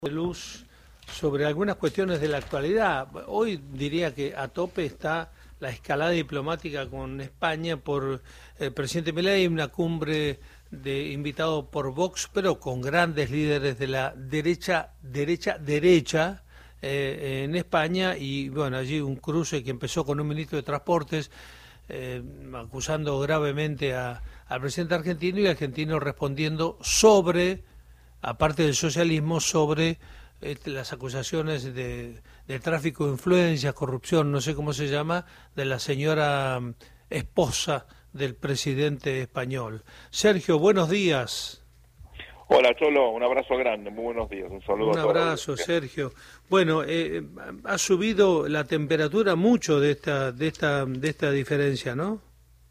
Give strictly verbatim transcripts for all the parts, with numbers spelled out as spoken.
de luz sobre algunas cuestiones de la actualidad. Hoy diría que a tope está la escalada diplomática con España por el presidente Milei, una cumbre de invitado por Vox, pero con grandes líderes de la derecha, derecha, derecha eh, en España, y bueno, allí un cruce que empezó con un ministro de Transportes eh, acusando gravemente a, al presidente argentino, y el argentino respondiendo sobre, aparte del socialismo, sobre este, las acusaciones de, de tráfico de influencias, corrupción, no sé cómo se llama, de la señora um, esposa del presidente español. Sergio, buenos días. Hola, Cholo, un abrazo grande, muy buenos días, un saludo Un a todos. abrazo, Sergio. Bueno, eh, ha subido la temperatura mucho de esta, de esta, de esta diferencia, ¿no?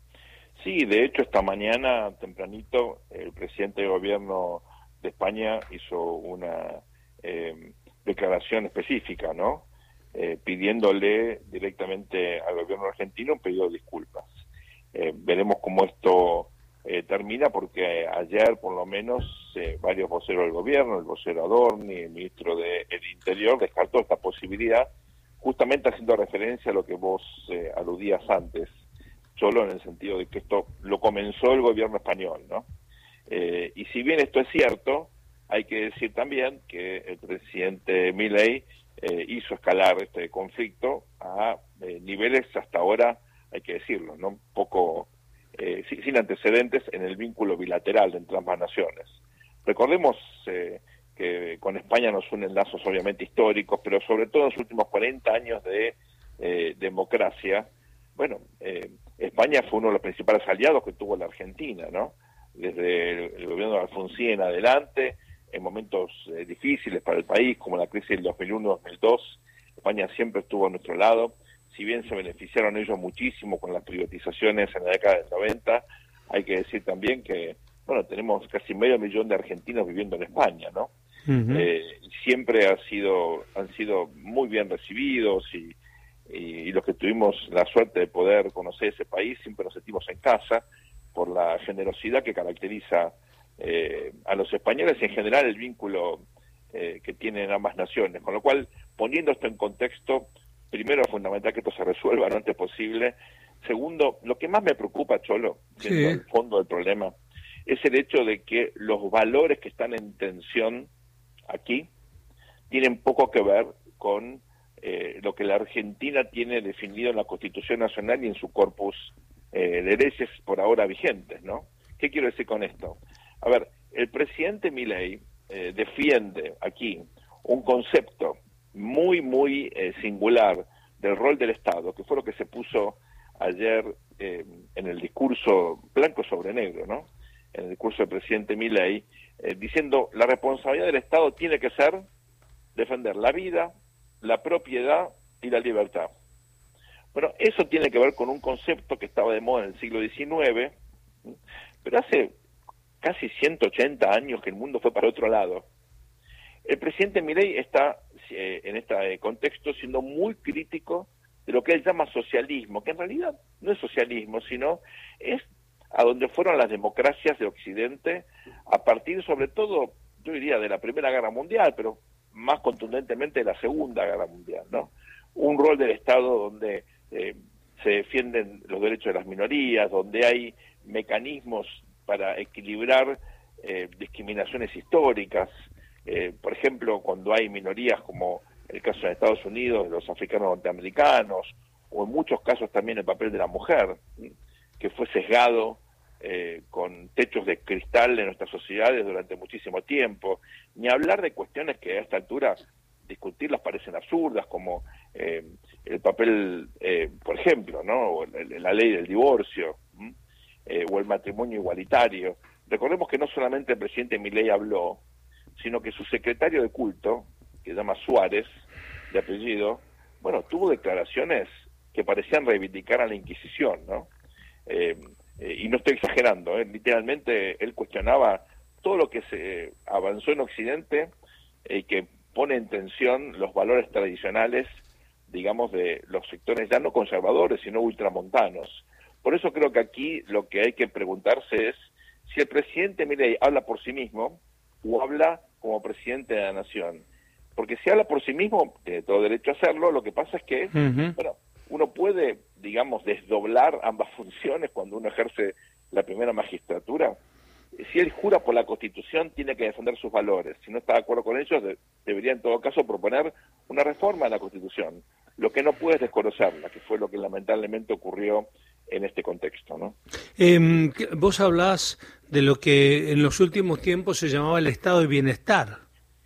Sí, de hecho, esta mañana, tempranito, el presidente de gobierno de España hizo una eh, declaración específica, ¿no? Eh, pidiéndole directamente al gobierno argentino un pedido de disculpas. Eh, veremos cómo esto eh, termina, porque ayer, por lo menos, eh, varios voceros del gobierno, el vocero Adorni, el ministro del Interior, descartó esta posibilidad, justamente haciendo referencia a lo que vos eh, aludías antes, solo en el sentido de que esto lo comenzó el gobierno español, ¿no? Eh, y si bien esto es cierto, hay que decir también que el presidente Milei eh, hizo escalar este conflicto a eh, niveles hasta ahora, hay que decirlo, ¿no? Un poco eh, sin antecedentes en el vínculo bilateral entre ambas naciones. Recordemos eh, que con España nos unen lazos obviamente históricos, pero sobre todo en los últimos cuarenta años de eh, democracia. Bueno, eh, España fue uno de los principales aliados que tuvo la Argentina, ¿no? Desde el, el gobierno de Alfonsín en adelante, en momentos eh, difíciles para el país, como la crisis del dos mil uno dos mil dos, España siempre estuvo a nuestro lado. Si bien se beneficiaron ellos muchísimo con las privatizaciones en la década del noventa, hay que decir también que, bueno, tenemos casi medio millón de argentinos viviendo en España, ¿no? Uh-huh. eh, siempre ha sido, han sido muy bien recibidos, y y los que tuvimos la suerte de poder conocer ese país siempre nos sentimos en casa por la generosidad que caracteriza eh, a los españoles y en general el vínculo eh, que tienen ambas naciones. Con lo cual, poniendo esto en contexto, primero es fundamental que esto se resuelva lo antes posible. Segundo, lo que más me preocupa, Cholo, siendo sí. el fondo del problema, es el hecho de que los valores que están en tensión aquí tienen poco que ver con Eh, lo que la Argentina tiene definido en la Constitución Nacional y en su corpus eh, de leyes por ahora vigentes, ¿no? ¿Qué quiero decir con esto? A ver, el presidente Milei eh, defiende aquí un concepto muy, muy eh, singular del rol del Estado, que fue lo que se puso ayer eh, en el discurso blanco sobre negro, ¿no? En el discurso del presidente Milei, eh, diciendo la responsabilidad del Estado tiene que ser defender la vida, la propiedad y la libertad. Bueno, eso tiene que ver con un concepto que estaba de moda en el siglo diecinueve, pero hace casi ciento ochenta años que el mundo fue para otro lado. El presidente Milei está eh, en este contexto siendo muy crítico de lo que él llama socialismo, que en realidad no es socialismo, sino es a donde fueron las democracias de Occidente a partir sobre todo, yo diría, de la Primera Guerra Mundial, pero más contundentemente de la Segunda Guerra Mundial, ¿no? Un rol del Estado donde eh, se defienden los derechos de las minorías, donde hay mecanismos para equilibrar eh, discriminaciones históricas, eh, por ejemplo, cuando hay minorías como el caso de Estados Unidos, de los africanos norteamericanos, o en muchos casos también el papel de la mujer, ¿sí? Que fue sesgado Eh, con techos de cristal en nuestras sociedades durante muchísimo tiempo, ni hablar de cuestiones que a esta altura discutirlas parecen absurdas, como eh, el papel, eh, por ejemplo, ¿no? O la ley del divorcio, eh, o el matrimonio igualitario. Recordemos que no solamente el presidente Milei habló, sino que su secretario de culto, que se llama Suárez, de apellido, bueno, tuvo declaraciones que parecían reivindicar a la Inquisición, ¿no? Eh, Eh, y no estoy exagerando, ¿eh? Literalmente él cuestionaba todo lo que se avanzó en Occidente y eh, que pone en tensión los valores tradicionales, digamos, de los sectores ya no conservadores, sino ultramontanos. Por eso creo que aquí lo que hay que preguntarse es si el presidente Milei habla por sí mismo o habla como presidente de la nación. porque si habla por sí mismo, tiene todo derecho a hacerlo, lo que pasa es que, uh-huh. bueno, uno puede, digamos, desdoblar ambas funciones cuando uno ejerce la primera magistratura. Si él jura por la Constitución, tiene que defender sus valores. Si no está de acuerdo con ellos, de, debería en todo caso proponer una reforma a la Constitución. Lo que no puede es desconocerla, que fue lo que lamentablemente ocurrió en este contexto, ¿no? Eh, vos hablás de lo que en los últimos tiempos se llamaba el estado de bienestar.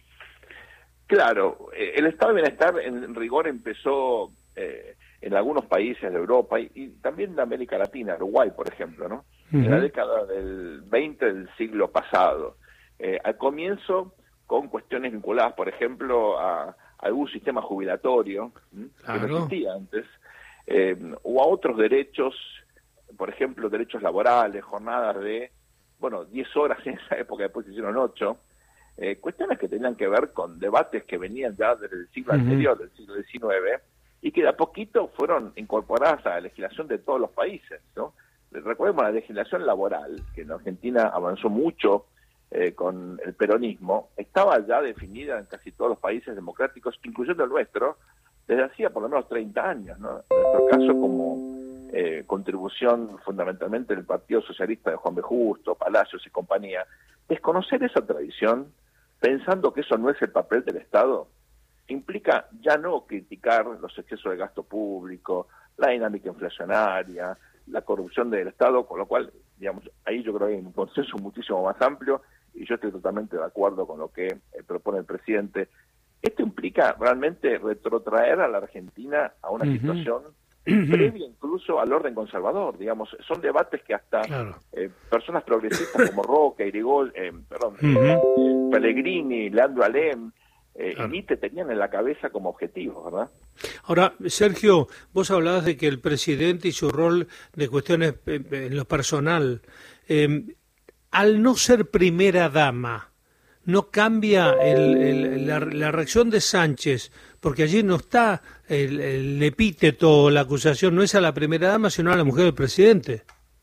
Claro, eh, el estado de bienestar en rigor empezó eh, en algunos países de Europa y, y también de América Latina, Uruguay, por ejemplo, ¿no? Uh-huh. En la década del veinte del siglo pasado. Eh, al comienzo, con cuestiones vinculadas, por ejemplo, a, a algún sistema jubilatorio, ¿m? Claro. que no existía antes, eh, o a otros derechos, por ejemplo, derechos laborales, jornadas de, bueno, diez horas en esa época, después se hicieron ocho, eh, cuestiones que tenían que ver con debates que venían ya desde el siglo uh-huh. anterior, del siglo diecinueve, y que de a poquito fueron incorporadas a la legislación de todos los países, ¿no? Recordemos la legislación laboral, que en Argentina avanzó mucho eh, con el peronismo, estaba ya definida en casi todos los países democráticos, incluyendo el nuestro, desde hacía por lo menos treinta años, ¿no? En nuestro caso, como eh, contribución fundamentalmente del Partido Socialista de Juan B. Justo, Palacios y compañía. Desconocer esa tradición, pensando que eso no es el papel del Estado, implica ya no criticar los excesos de gasto público, la dinámica inflacionaria, la corrupción del Estado, con lo cual, digamos, ahí yo creo que hay un consenso muchísimo más amplio, y yo estoy totalmente de acuerdo con lo que eh, propone el presidente. Esto implica realmente retrotraer a la Argentina a una uh-huh. situación uh-huh. previa incluso al orden conservador, digamos. Son debates que hasta claro. eh, personas progresistas como Roca, Irigol, eh, perdón, uh-huh. eh, Pellegrini, Leandro Alem, eh, claro. Elite tenían en la cabeza como objetivo, ¿verdad? Ahora, Sergio, vos hablabas de que el presidente y su rol de cuestiones en lo personal, eh, al no ser primera dama, ¿no cambia el, el, la, la reacción de Sánchez? Porque allí no está el, el epíteto, la acusación, no es a la primera dama, sino a la mujer del presidente.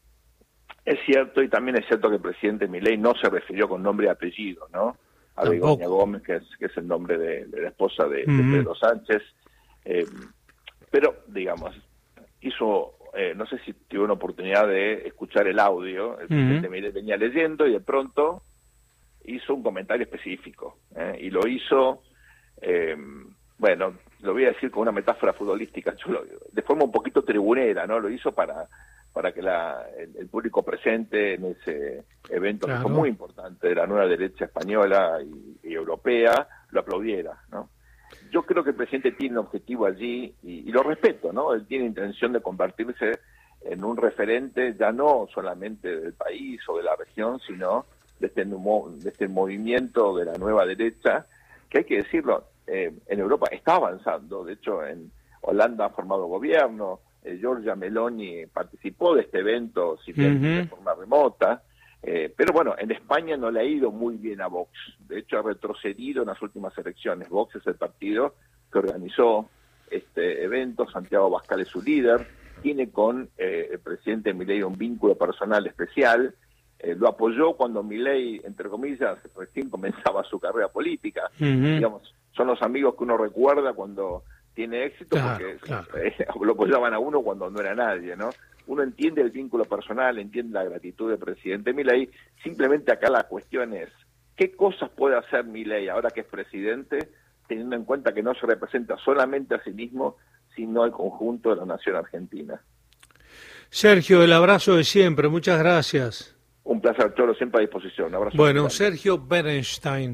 Es cierto, y también es cierto que el presidente Milei no se refirió con nombre y apellido, ¿no? A Begoña Gómez, que es, que es el nombre de, de la esposa de, uh-huh. de Pedro Sánchez. Eh, pero, digamos, hizo, eh, no sé si tuvo una oportunidad de escuchar el audio, el uh-huh. presidente Milei venía leyendo y de pronto hizo un comentario específico, ¿eh? Y lo hizo, eh, bueno, lo voy a decir con una metáfora futbolística, yo lo, de forma un poquito tribunera, ¿no? Lo hizo para para que la, el, el público presente en ese evento claro. que fue muy importante de la nueva derecha española y, y europea, lo aplaudiera, ¿no? Yo creo que el presidente tiene un objetivo allí y, y lo respeto, ¿no? Él tiene intención de convertirse en un referente ya no solamente del país o de la región, sino de este, de este movimiento de la nueva derecha, que hay que decirlo, eh, en Europa está avanzando. De hecho, en Holanda ha formado gobierno, eh, Giorgia Meloni participó de este evento, si bien uh-huh. de forma remota, eh, pero bueno, en España no le ha ido muy bien a Vox. De hecho, ha retrocedido en las últimas elecciones. Vox es el partido que organizó este evento, Santiago Abascal es su líder, tiene con eh, el presidente Milei un vínculo personal especial. Eh, lo apoyó cuando Milei, entre comillas, recién comenzaba su carrera política. Uh-huh. Digamos, son los amigos que uno recuerda cuando tiene éxito, claro, porque claro. Eh, lo apoyaban a uno cuando no era nadie, ¿no? Uno entiende el vínculo personal, entiende la gratitud del presidente Milei. Simplemente acá la cuestión es, ¿qué cosas puede hacer Milei ahora que es presidente, teniendo en cuenta que no se representa solamente a sí mismo, sino al conjunto de la nación argentina? Sergio, el abrazo de siempre, muchas gracias. Un placer, Cholo, siempre a disposición. Un abrazo. Bueno, Sergio Berenstein.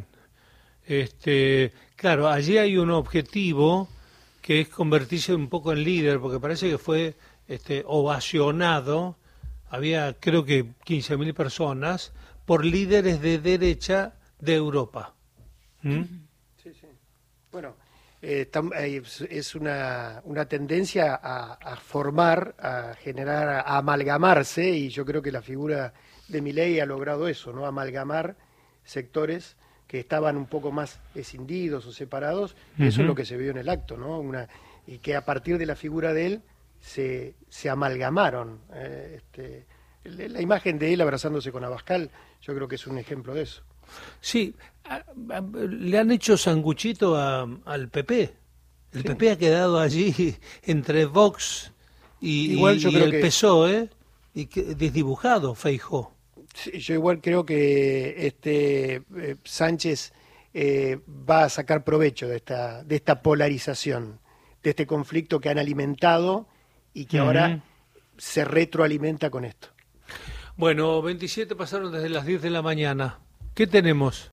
Este, claro, allí hay un objetivo que es convertirse un poco en líder, porque parece que fue este, ovacionado, había creo que quince mil personas, por líderes de derecha de Europa. ¿Mm? Sí, sí. Bueno, eh, tam, eh, es una, una tendencia a, a formar, a generar, a amalgamarse, y yo creo que la figura de Milei ha logrado eso, ¿no? Amalgamar sectores que estaban un poco más escindidos o separados, y uh-huh. eso es lo que se vio en el acto, ¿no? Una, y que a partir de la figura de él se, se amalgamaron. Eh, este, la imagen de él abrazándose con Abascal, yo creo que es un ejemplo de eso. Sí, a, a, le han hecho sanguchito a, al P P. El sí. P P ha quedado allí entre Vox y, igual yo y creo el que... P S O E, y que, desdibujado, Feijóo. Sí, yo igual creo que este eh, Sánchez eh, va a sacar provecho de esta, de esta polarización, de este conflicto que han alimentado y que uh-huh. ahora se retroalimenta con esto. Bueno, veintisiete pasaron desde las diez de la mañana. ¿Qué tenemos?